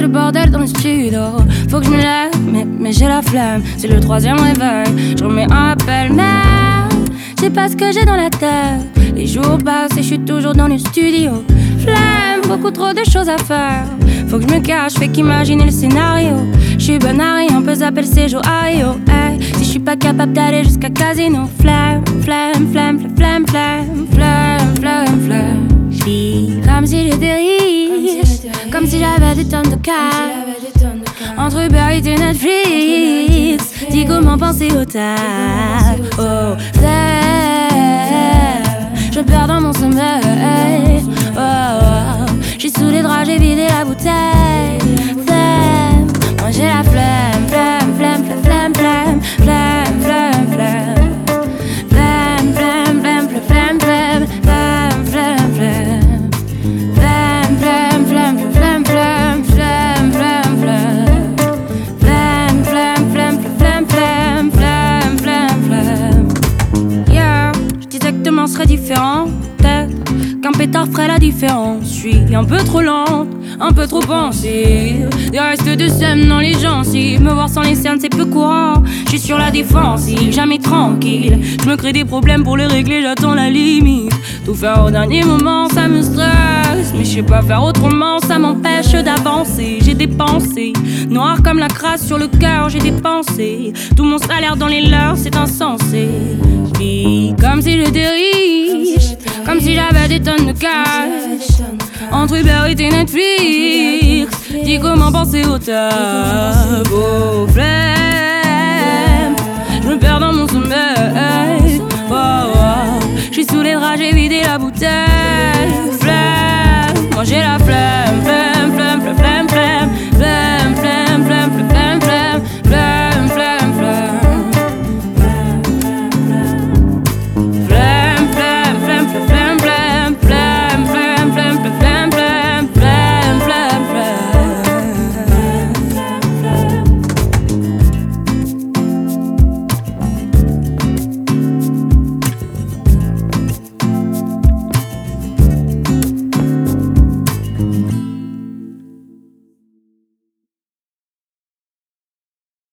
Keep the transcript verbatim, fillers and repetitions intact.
le bordel dans le studio. Faut que je me lève, mais, mais j'ai la flemme. C'est le troisième réveil, je remets un appel. Merde, je sais pas ce que j'ai dans la tête. Les jours passent et je suis toujours dans le studio. Flemme, beaucoup trop de choses à faire. Faut que je me cache, fais qu'imaginer le scénario. Je suis bonne à rien, peut s'appeler Séjour Ayo. Hey, si je suis pas capable d'aller jusqu'à casino. Flemme, flemme, flemme, flemme, flemme, flemme, flemme, flemme. J'vis comme si j'étais riche, comme si j'avais des tonnes de cash. Entre Uber Eats et Netflix, dis comment penser au taf. Oh, flemme, je perds dans mon sommeil. Oh, oh. J'suis sous les draps, j'ai vidé la bouteille. Flemme, moi j'ai la flemme, flemme, flemme, flemme, flemme, flemme, flemme, flemme. Flemme, flemme, flemme, flemme, flemme, flemme, flemme, flemme. Flemme, flemme, flemme, flemme, flemme, flemme, flemme, flemme. Flemme, flemme, flemme, flemme, flemme, flemme, flemme, flemme. Yeah, j'disais que demain serait différent. Peut-être qu'un pétard ferait la différence. J'suis un peu trop lente, un peu trop pensive. Des restes de sème dans les gencives. Me voir sans les cernes c'est peu courant. J'suis sur la défensive, jamais tranquille. J'me crée des problèmes pour les régler, j'attends la limite. Tout faire au dernier moment ça me stresse. Mais j'sais pas faire autrement, ça m'empêche d'avancer. J'ai des pensées noires comme la crasse sur le cœur. J'ai des pensées, tout mon salaire dans les leurs, c'est insensé. J'vis comme si j'étais riche, comme si j'avais des tonnes de cash. Entre Uber Eats et Netflix, dis comment penser au taf. Oh.